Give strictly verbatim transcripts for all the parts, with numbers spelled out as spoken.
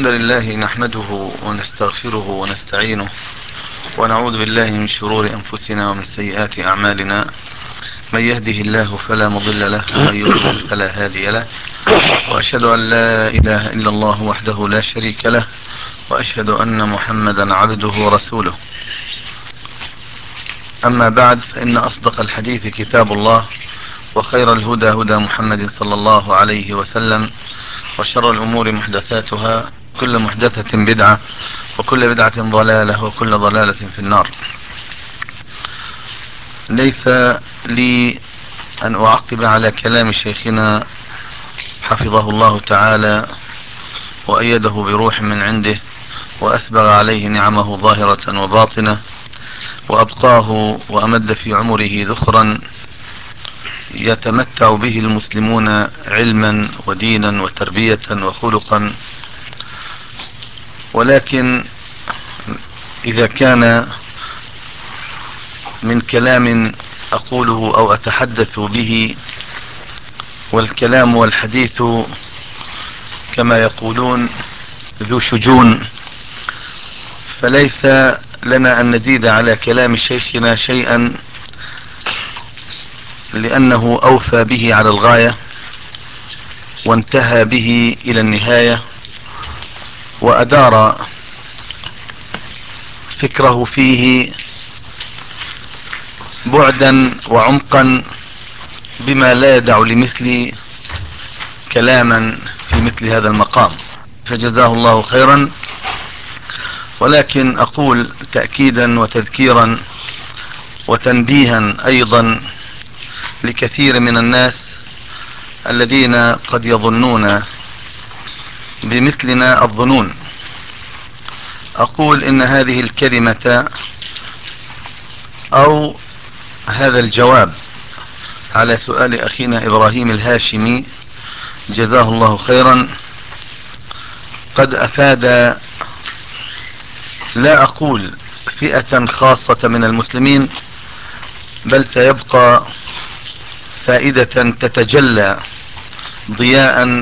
الحمد لله نحمده ونستغفره ونستعينه ونعوذ بالله من شرور أنفسنا ومن سيئات أعمالنا. من يهده الله فلا مضل له ومن يضلل فلا هادي له، وأشهد أن لا إله إلا الله وحده لا شريك له، وأشهد أن محمدا عبده ورسوله. أما بعد، فإن أصدق الحديث كتاب الله، وخير الهدى هدى محمد صلى الله عليه وسلم، وشر الأمور محدثاتها، كل محدثة بدعة، وكل بدعة ضلالة، وكل ضلالة في النار. ليس لي أن أعقب على كلام شيخنا حفظه الله تعالى وأيده بروح من عنده، وأسبغ عليه نعمه ظاهرة وباطنة، وأبقاه وأمد في عمره ذخرا يتمتع به المسلمون علما ودينا وتربية وخلقا. ولكن إذا كان من كلام أقوله أو أتحدث به، والكلام والحديث كما يقولون ذو شجون، فليس لنا أن نزيد على كلام شيخنا شيئا، لأنه أوفى به على الغاية، وانتهى به إلى النهاية، وأدار فكره فيه بعدا وعمقا بما لا يدع لمثلي كلاما في مثل هذا المقام، فجزاه الله خيرا. ولكن أقول تأكيدا وتذكيرا وتنبيها أيضا لكثير من الناس الذين قد يظنون بمثلنا الظنون. أقول إن هذه الكلمة أو هذا الجواب على سؤال أخينا إبراهيم الهاشمي جزاه الله خيرا قد أفاد، لا أقول فئة خاصة من المسلمين، بل سيبقى فائدة تتجلى ضياء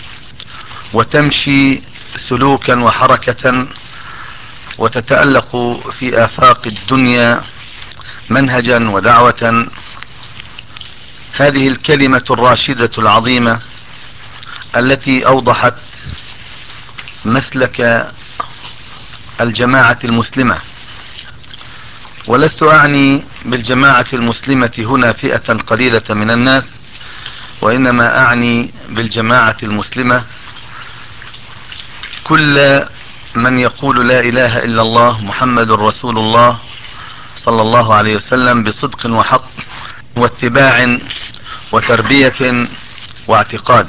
وتمشي سلوكا وحركة، وتتألق في آفاق الدنيا منهجا ودعوة. هذه الكلمة الراشدة العظيمة التي أوضحت مسلك الجماعة المسلمة، ولست أعني بالجماعة المسلمة هنا فئة قليلة من الناس، وإنما أعني بالجماعة المسلمة كل من يقول لا إله إلا الله محمد رسول الله صلى الله عليه وسلم بصدق وحق واتباع وتربية واعتقاد.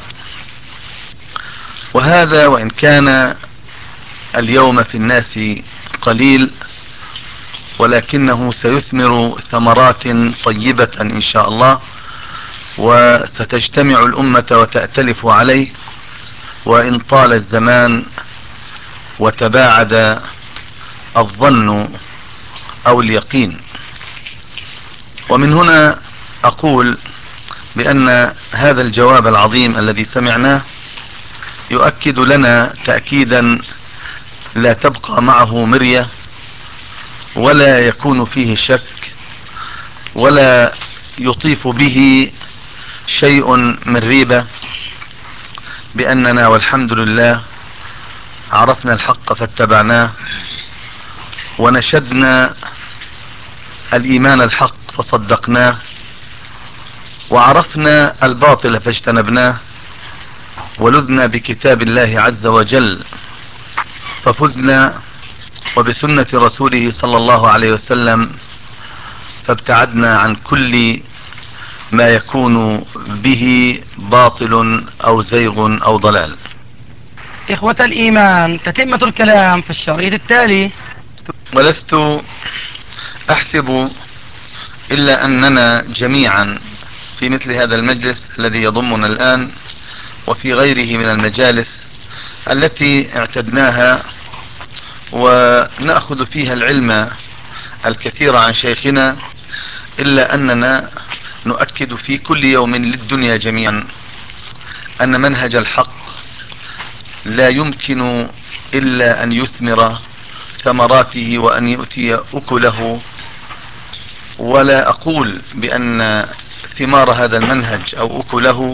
وهذا وإن كان اليوم في الناس قليل، ولكنه سيثمر ثمرات طيبة إن شاء الله، وستجتمع الأمة وتأتلف عليه، وإن طال الزمان وتباعد الظن أو اليقين. ومن هنا أقول بأن هذا الجواب العظيم الذي سمعناه يؤكد لنا تأكيدا لا تبقى معه مرية، ولا يكون فيه شك، ولا يطيف به شيء من ريبة، بأننا والحمد لله عرفنا الحق فاتبعناه، ونشدنا الإيمان الحق فصدقناه، وعرفنا الباطل فاجتنبناه، ولذنا بكتاب الله عز وجل ففزنا، وبسنة رسوله صلى الله عليه وسلم فابتعدنا عن كل ما يكون به باطل أو زيغ أو ضلال. إخوة الإيمان، تتمة الكلام في الشريط التالي. ولست أحسب إلا أننا جميعا في مثل هذا المجلس الذي يضمنا الآن، وفي غيره من المجالس التي اعتدناها ونأخذ فيها العلم الكثير عن شيخنا، إلا أننا نؤكد في كل يوم للدنيا جميعا أن منهج الحق لا يمكن إلا أن يثمر ثمراته وأن يؤتي أكله. ولا أقول بأن ثمار هذا المنهج أو أكله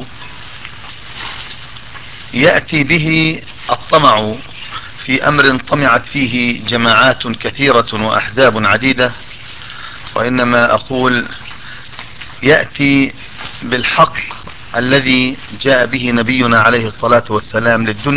يأتي به الطمع في أمر طمعت فيه جماعات كثيرة وأحزاب عديدة، وإنما أقول يأتي بالحق الذي جاء به نبينا عليه الصلاة والسلام للدنيا